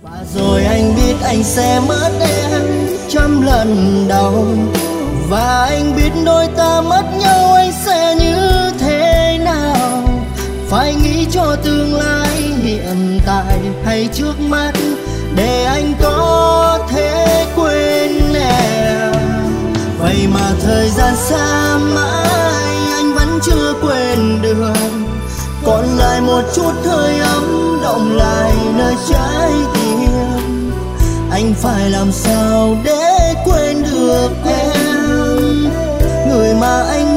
Và rồi anh biết anh sẽ mất em trăm lần đau, và anh biết đôi ta mất nhau anh sẽ như thế nào. Phải nghĩ cho tương lai hiện tại hay trước mắt để anh có thể quên em. Vậy mà thời gian xa mãi anh vẫn chưa quên được, còn lại một chút hơi ấm động lại nơi trái tim. Anh phải làm sao để quên được em, người mà anh